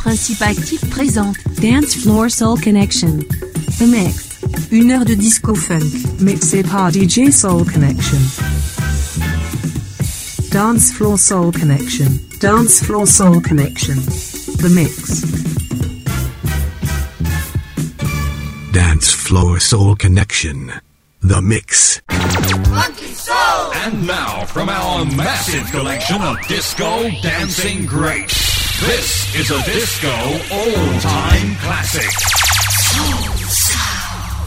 Principe Active présente Dance Floor Soul Connection. The Mix. 1 heure de disco funk. Mixed par DJ Soul Connection. Dance Floor Soul Connection. Dance Floor Soul Connection. The Mix. Dance Floor Soul Connection. The Mix. Funky Soul! And now, from our massive collection of disco dancing greats, this is a disco all-time classic. Soul Sounds.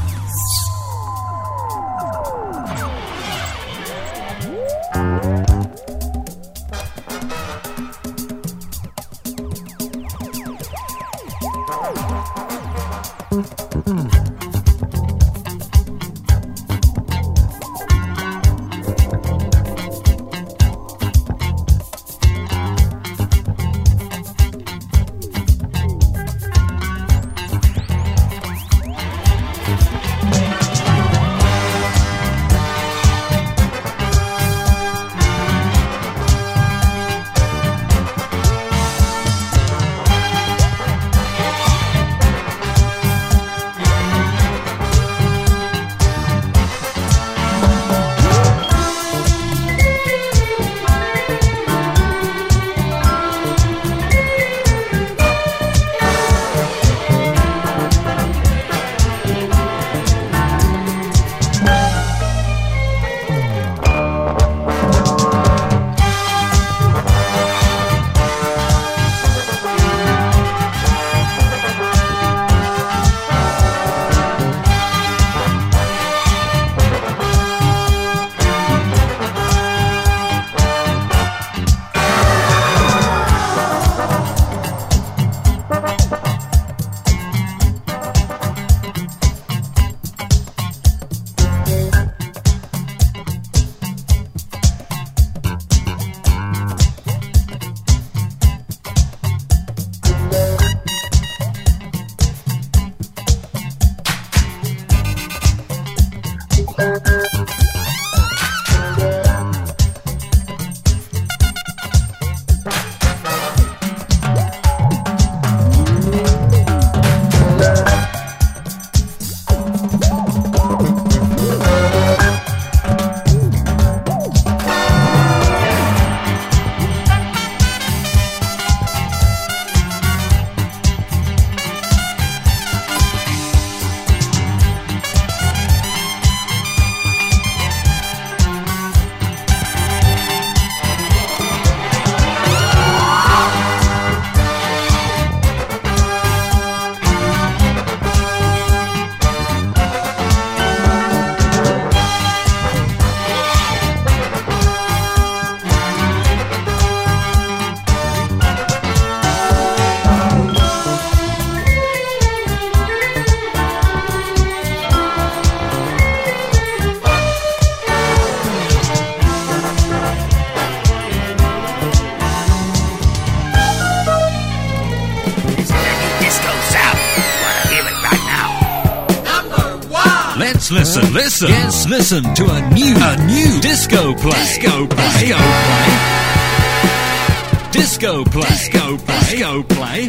Listen. Yes, listen to a new disco play. Disco play.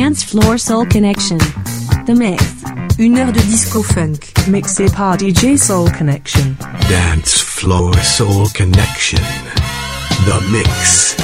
Dance Floor Soul Connection. The Mix. 1 heure de disco funk, mixé par DJ Soul Connection. Dance Floor Soul Connection. The Mix.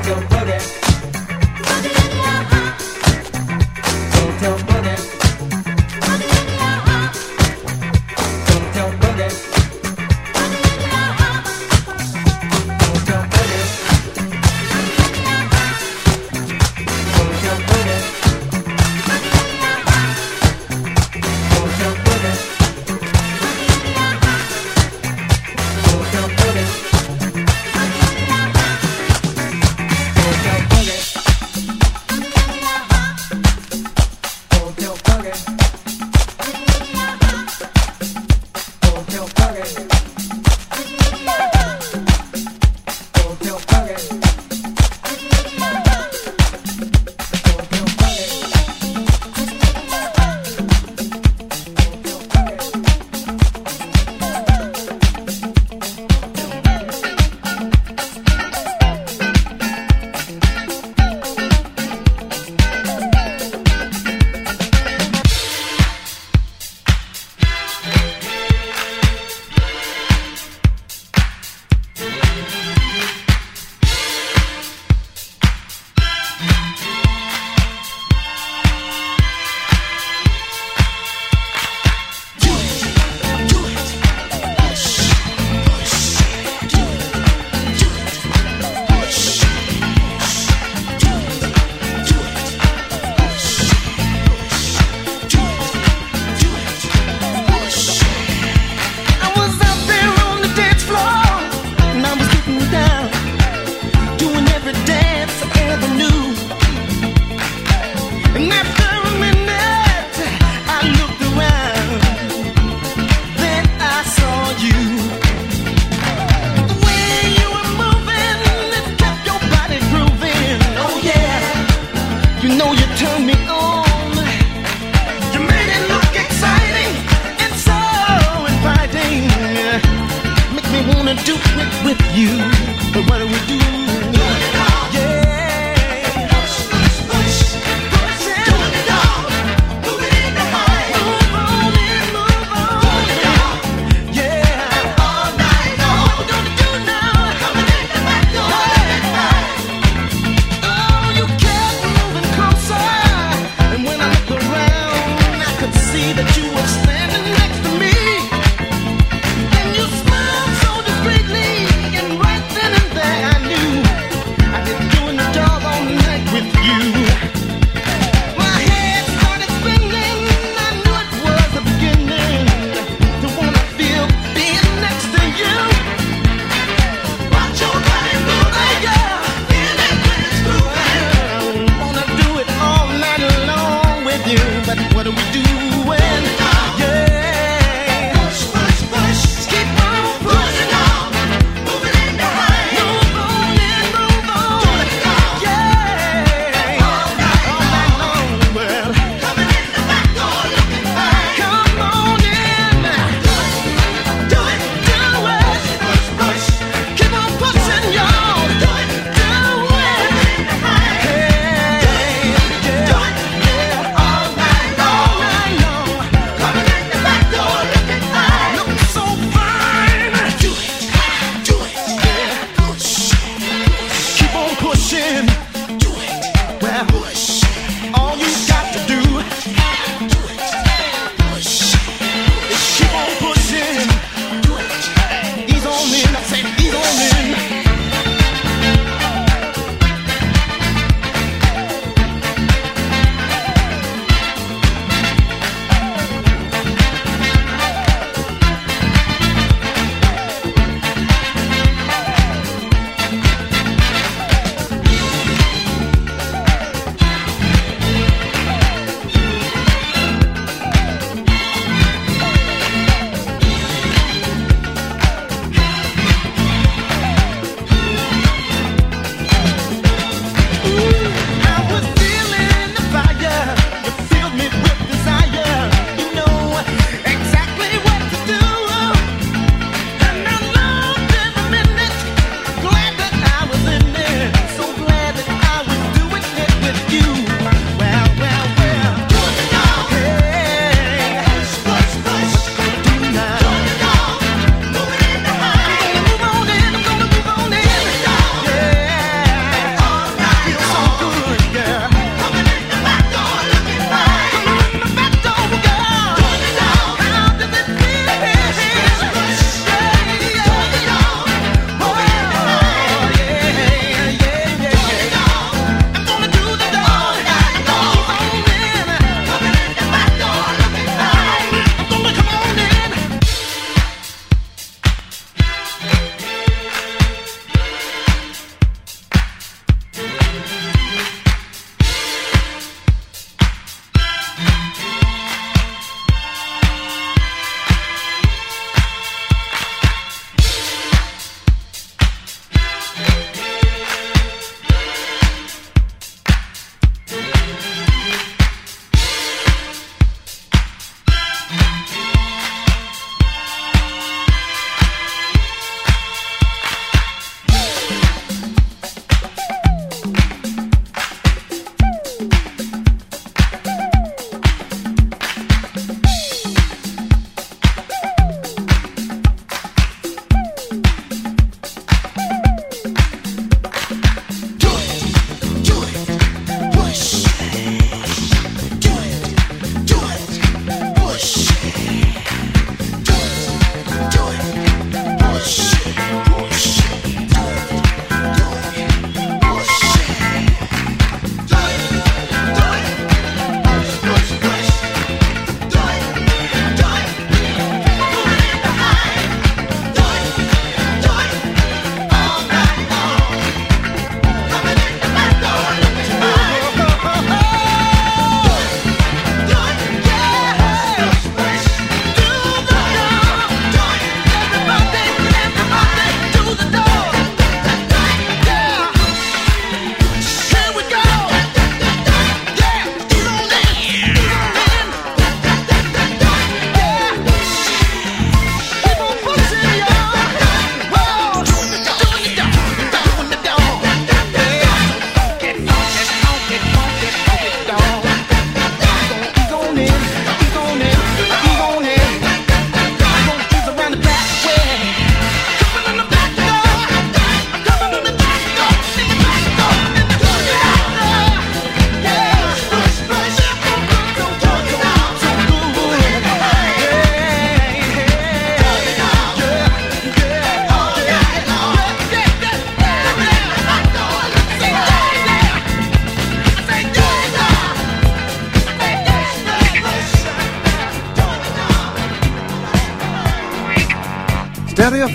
And you smiled so discreetly, and right then and there I knew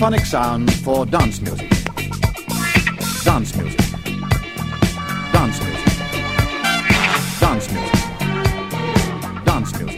polyphonic sound for dance music. Dance music. Dance music. Dance music. Dance music.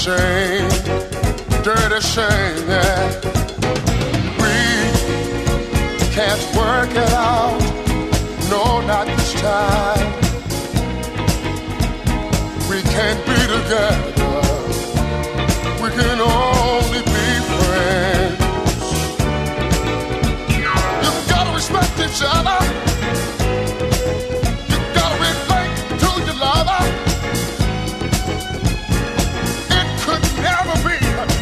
shame, dirty shame, yeah. We can't work it out, no, not this time. We can't be together, we can only be friends. You gotta respect each other, you gotta relate to your lover. It could never be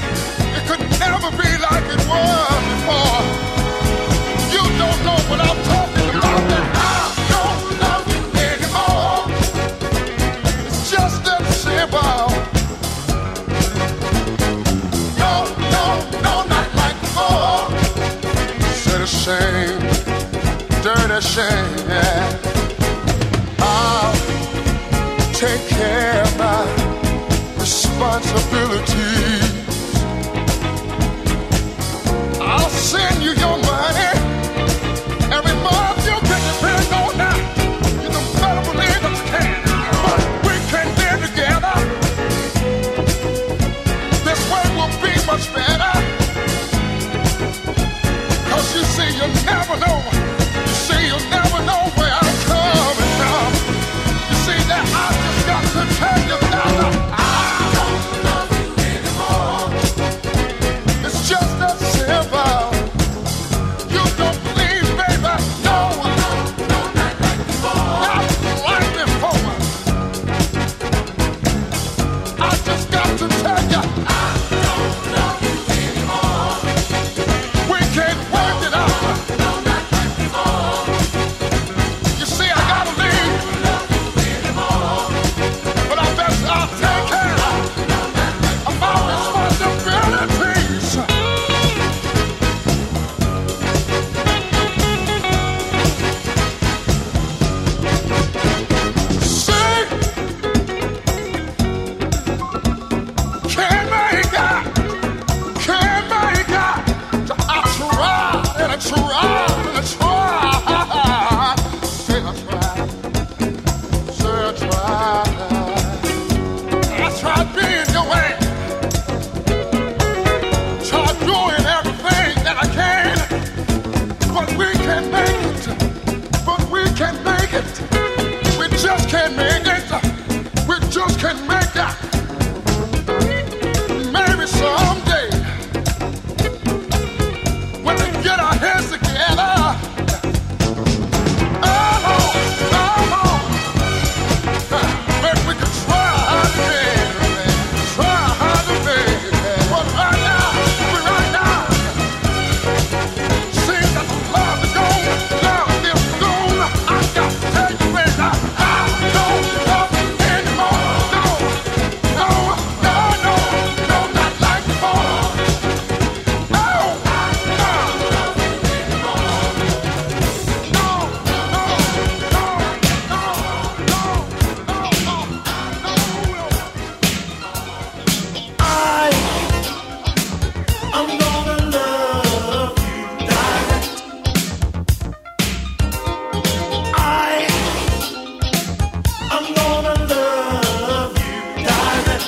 like it was before. You don't know what I'm talking about, that I don't love you anymore. It's just that simple. No, not like before. Said a shame, dirty shame, yeah. I'll take care of my responsibilities. I'll send you your money every month. You get your bill going now. You can better believe that you can. But we can live together. This way will be much better. 'Cause you see, you never know. You see, you'll never know where I'm coming from. You see that I just got to tell you now that I don't love you anymore. It's just that simple. You don't believe, baby? No, not like before. Not like before. I just got to tell you, I don't love you anymore. We can't work it out. No, not like before. You see, I gotta leave. Love you anymore. But I bet I'll take care of my responsibilities. See, can't make it. I tried and I tried and I tried. Say I tried. I tried being your way. Tried doing everything that I can. But we can't make it. We just can't make it. We just can't make it. Maybe someday, when we get our heads together, maybe we can try again. But right now, seems that the love is gone. I got to tell you, baby, I don't love you anymore. No, not like before. No, I don't love you anymore. No. I'm gonna love you direct. I'm gonna love you direct.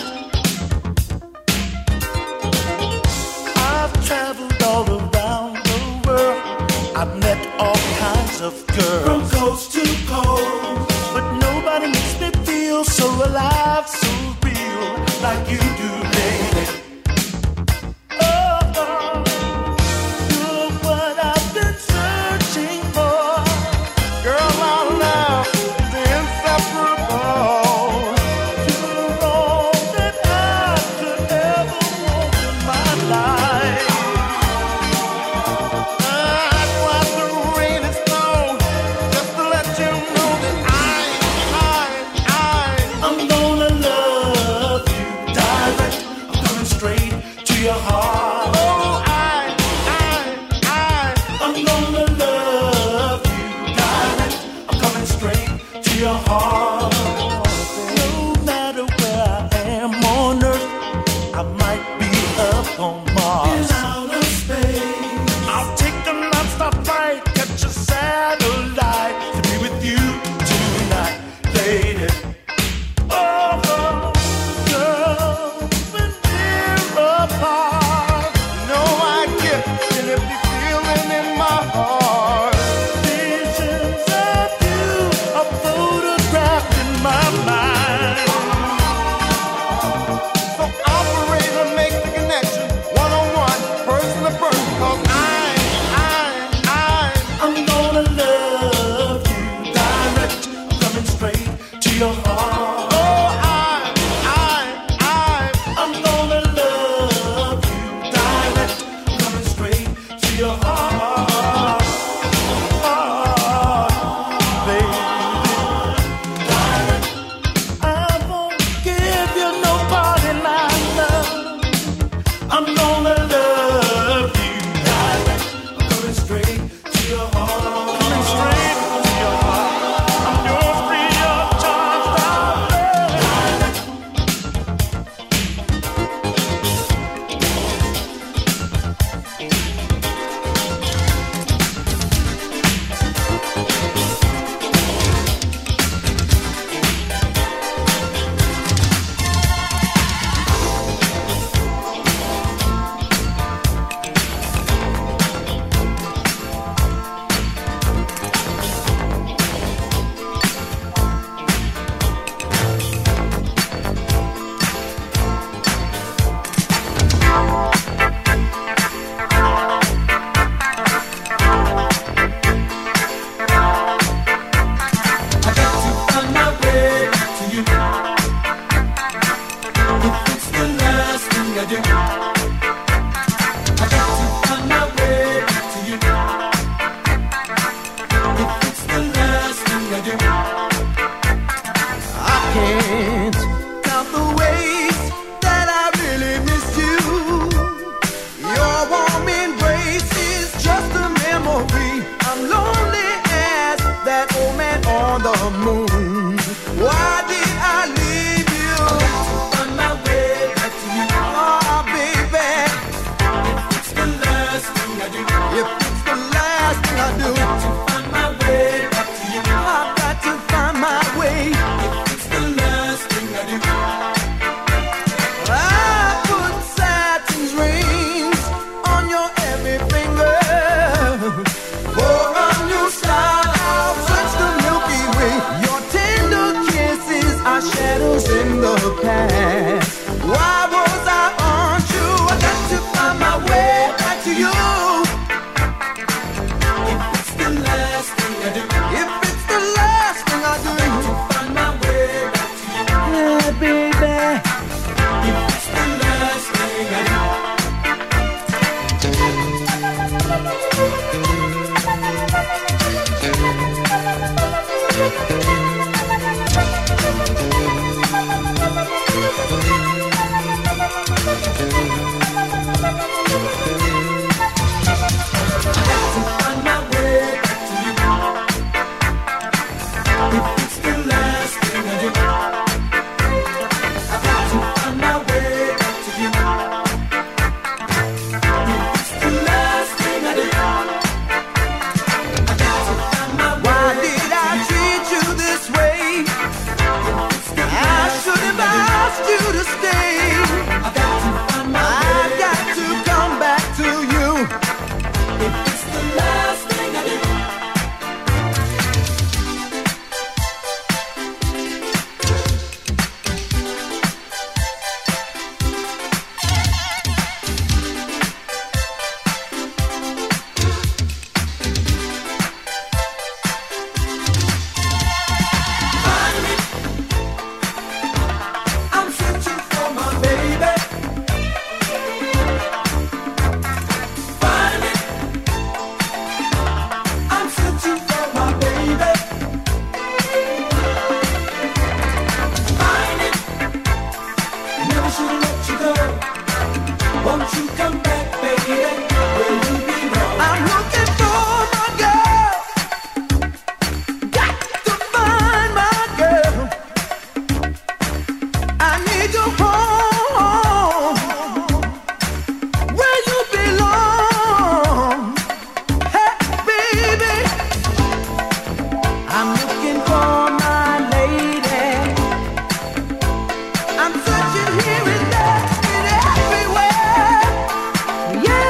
I've traveled all around the world. I've met all kinds of girls from coast to coast, but nobody makes me feel so alive, so real like you do, baby. You're what I've been searching for. Girl, our love is inseparable. You're all that I could ever want in my life. I'd wipe the rain and snow just to let you know that I'm gonna love you, darling. go? Won't you come back, baby? Will you be wrong? I'm looking for my girl. Got to find my girl. I need you home where you belong. Hey, baby, I'm looking for my lady. I'm searching here and there and everywhere. Yeah,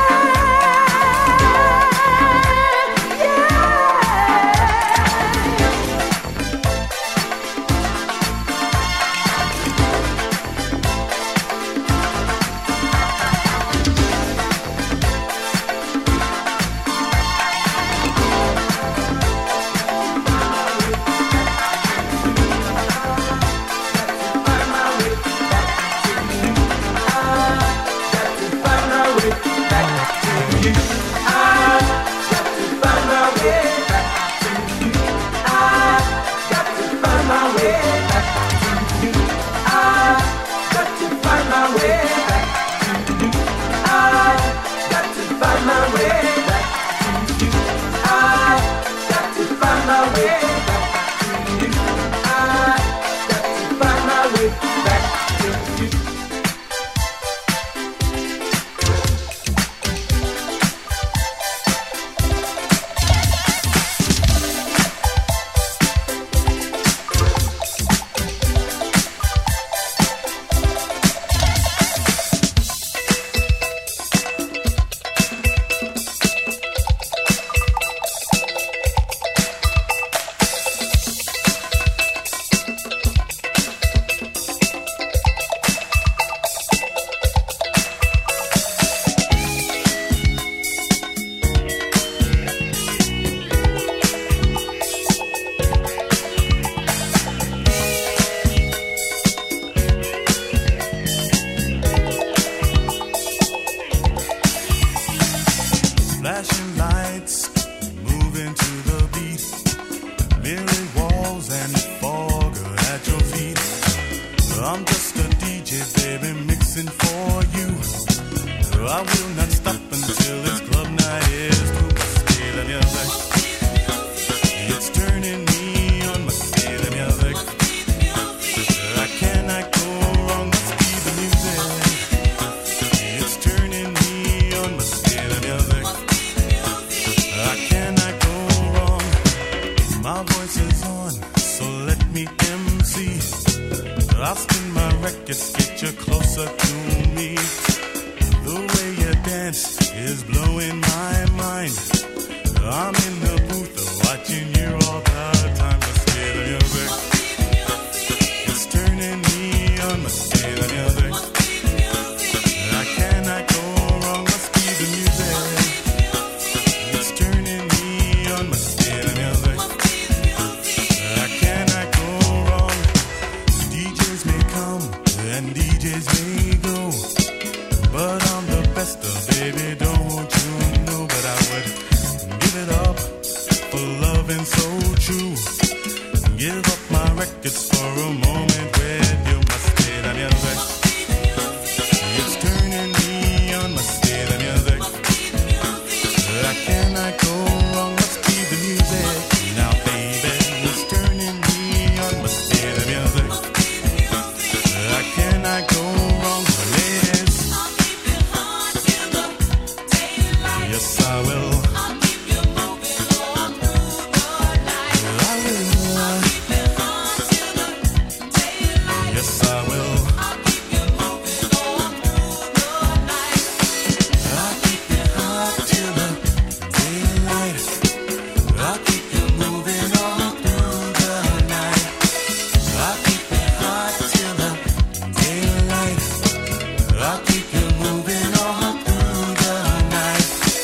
flashing lights, moving to the beat, mirrored walls and fog at your feet. I'm just a DJ, baby, mixing for you. I will not stop until this club night is through. Must be the music, it's turning me on. Must be the music, I cannot go wrong. Must be the music, it's turning me on. Must be the music, I cannot go wrong. My voice is on, so let me MC. I'll spin my records, get you closer to me. The way you dance is blowing my mind. I'm in the booth watching you all the time. Must be the music, it's turning me on. Must be the music, I cannot go wrong. Must be the music, it's turning me on. Must be the music, I cannot go wrong. DJs may come and DJs may go, but I'm the best of, baby, don't you know? But I would give it up for loving so true. Give up my records for a moment with you. Must be the music, it's turning me on. Must be the music, I cannot go wrong. Must be the music, now baby, it's turning me on. Must be the music, I cannot go wrong. Ladies, yes I will. I will. Yes I will. I'll keep it hot till the daylight. I'll keep you moving all through the night. I'll keep it hot till the daylight. I'll keep you moving all through the night.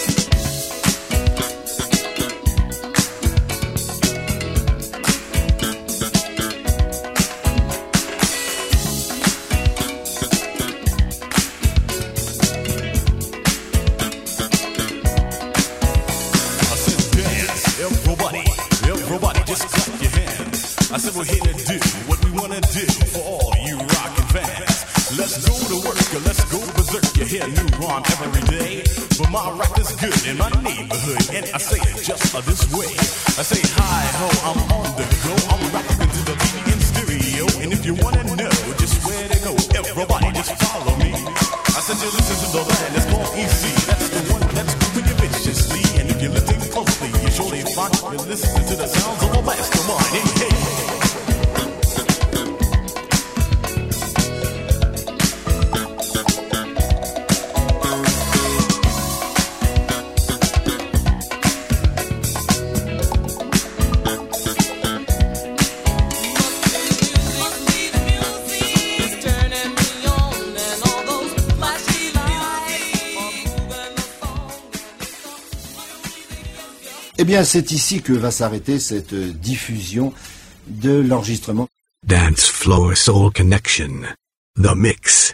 I said dance, everybody just clap your hands. I said we're here to do what we wanna do for all you rockin' fans. Let's go to work, let's go berserk. You hear a new rhyme every day, but my rap is good in my neighborhood, and I say it just this way. I say hi ho, I'm on the go, I'm rapping to the beat in stereo, and if you wanna know just where to go, everybody just follow me. I said you listen to the land that's called EC, that's the one that's moving you viciously, and if you listen closely, you surely find you listen to the sounds of a mastermind. Hey, hey. Eh bien, c'est ici que va s'arrêter cette diffusion de l'enregistrement. Dance Floor Soul Connection. The Mix.